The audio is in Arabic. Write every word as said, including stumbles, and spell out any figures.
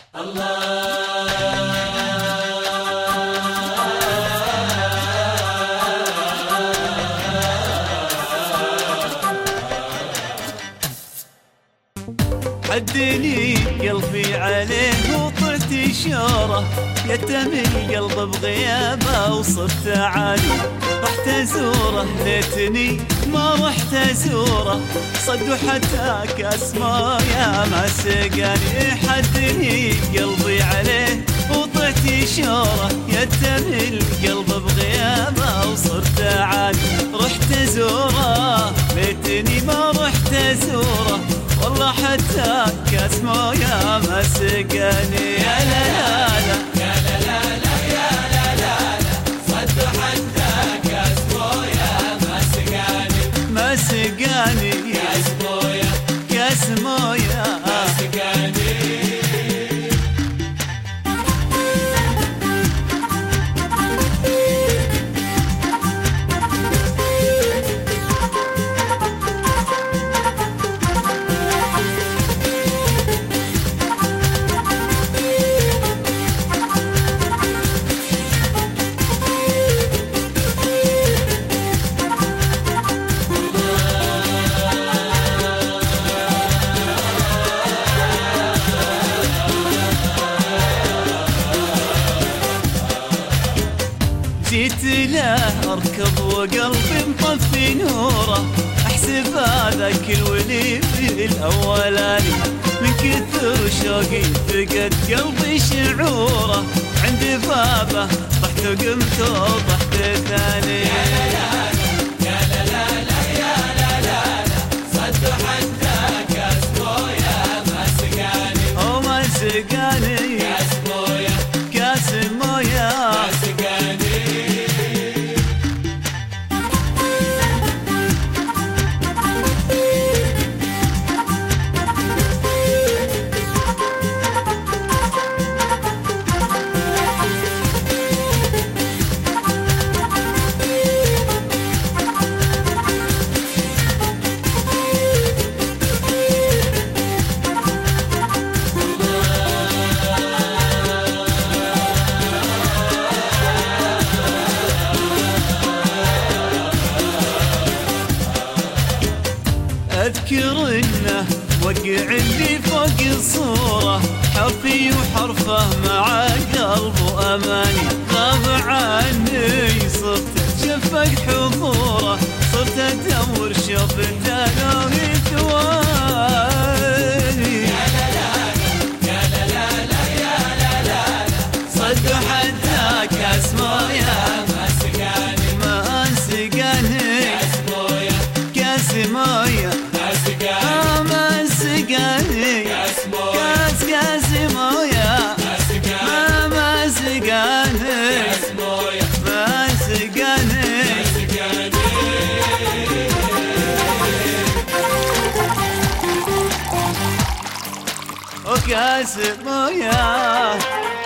حدني قلبي عليه وطرت شوره، يتم القلب بغيابه وصرت عالي. رحت ازوره ليتني ما رحت ازوره، صد حتى كاس مويه ما سقاني. حدني قلبي عليه وطرت شوره، يتم القلب بغيابه وصرت عالي. رحت ازوره ليتني ما رحت ازوره، والله حتى كاس مويه ما سقاني. يا لا لا لا يا لا لا لا يا لا لا لا، صد حتى كاس مويه ما سقاني ما سقاني. كاس مويه كاس مويه ما سقاني. جيت له اركض وقلبي مطفي نوره، احسب هذاك الولي في الاولاني. من كثر شوقي فقد قلبي شعوره، عند بابه رحت وقمت وضحت ثاني. يا لا لا يا لا لا لا يا لا لا لا، صد حتى كاس مويه ما سقاني او ما سقاني. كاس مويه كاس مويه ما سقاني. أذكر إنه وقع اللي فوق الصورة، حرفي وحرفه مع قلب وأماني. غاب عني صرت أتشفق حضوره، صرت أدور شوفته لو ثواني. يا لا لا يا لا لا لا يا لا لا لا، صد حتى كاس مويه ما سقاني ما سقاني. كاس مويه كاس مويه ما سقاني. كاس كاس كاس مويه ما سقاني ما سقاني. كاس مويه ما سقاني. وكاس مويه